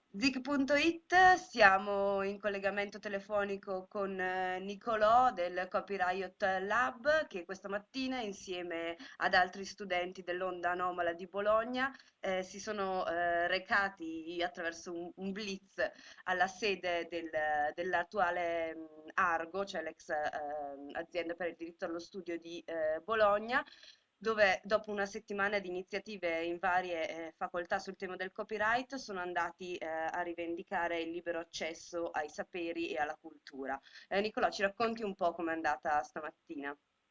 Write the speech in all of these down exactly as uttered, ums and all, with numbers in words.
Zik punto it, siamo in collegamento telefonico con eh, Nicolò del Copyright Lab che questa mattina insieme ad altri studenti dell'Onda Anomala di Bologna eh, si sono eh, recati attraverso un, un blitz alla sede del- dell'attuale mh, Argo, cioè l'ex ehm, azienda per il diritto allo studio di eh, Bologna, dove dopo una settimana di iniziative in varie eh, facoltà sul tema del copyright sono andati eh, a rivendicare il libero accesso ai saperi e alla cultura. Eh, Nicolò, ci racconti un po' com'è andata stamattina?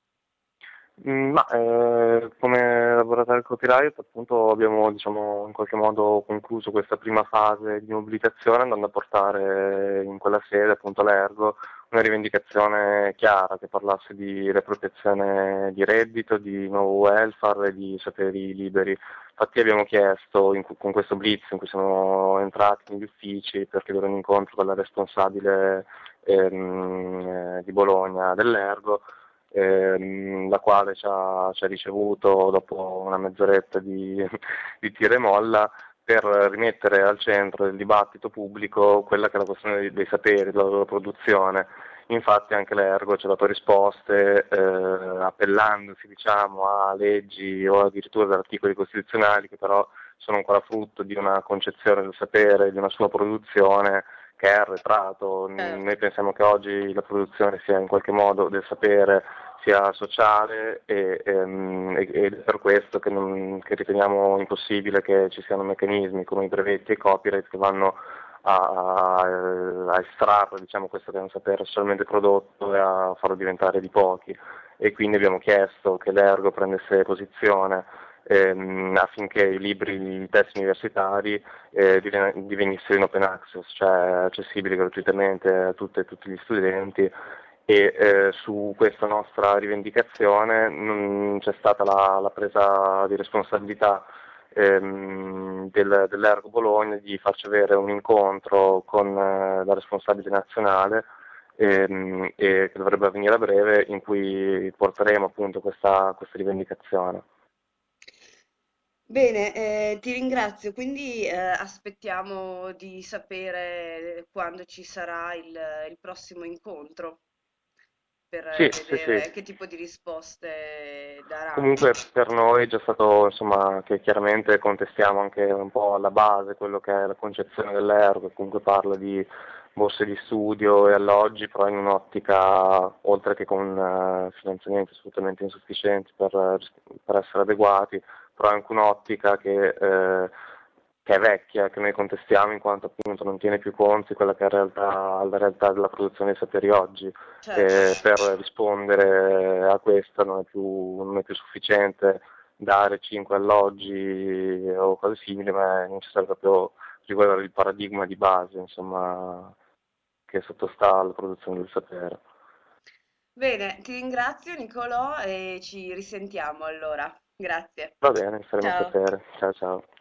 Mm, Ma eh, come laboratorio copyright appunto abbiamo diciamo in qualche modo concluso questa prima fase di mobilitazione andando a portare in quella sede appunto all'Ergo una rivendicazione chiara che parlasse di riappropriazione di reddito, di nuovo welfare e di saperi liberi. Infatti abbiamo chiesto in- con questo blitz in cui siamo entrati negli uffici per chiedere un incontro con la responsabile ehm, eh, di Bologna dell'Ergo, ehm, la quale ci ha, ci ha ricevuto dopo una mezz'oretta di, di tira e molla per rimettere al centro del dibattito pubblico quella che è la questione dei, dei saperi, della loro produzione. Infatti anche l'Ergo ci ha dato risposte eh, appellandosi diciamo, a leggi o addirittura ad articoli costituzionali che però sono ancora frutto di una concezione del sapere, di una sua produzione che è arretrato. Noi Certo. pensiamo che oggi la produzione sia in qualche modo del sapere sia sociale e, ehm, e- ed è per questo che, non- che riteniamo impossibile che ci siano meccanismi come i brevetti e i copyright che vanno a, a- a estrarre diciamo, questo che è un sapere socialmente prodotto e a farlo diventare di pochi. E quindi abbiamo chiesto che l'Ergo prendesse posizione ehm, affinché i libri, i testi universitari eh, diven- divenissero in open access, cioè accessibili gratuitamente a tutte e tutti gli studenti e eh, su questa nostra rivendicazione non c'è stata la, la presa di responsabilità ehm, del, dell'Ergo Bologna di farci avere un incontro con eh, la responsabile nazionale ehm, e che dovrebbe avvenire a breve in cui porteremo appunto questa, questa rivendicazione. Bene, eh, ti ringrazio. Quindi eh, aspettiamo di sapere quando ci sarà il, il prossimo incontro per Sì, eh, sì, sì. vedere che tipo di risposte daranno. Comunque per noi è già stato, insomma, che chiaramente contestiamo anche un po' alla base quello che è la concezione dell'euro, che comunque parla di borse di studio e alloggi, però in un'ottica, oltre che con eh, finanziamenti assolutamente insufficienti per, per essere adeguati, però è anche un'ottica che, eh, che è vecchia, che noi contestiamo in quanto appunto non tiene più conto di quella che è in realtà, la realtà della produzione dei saperi oggi. Certo. E per rispondere a questa non è più, non è più sufficiente dare cinque alloggi o cose simili, ma è necessario proprio riguardare il paradigma di base, insomma, che sottostà alla produzione del sapere. Bene, ti ringrazio Nicolò e ci risentiamo allora. Grazie. Va bene, mi faremo Ciao. sapere. Ciao ciao.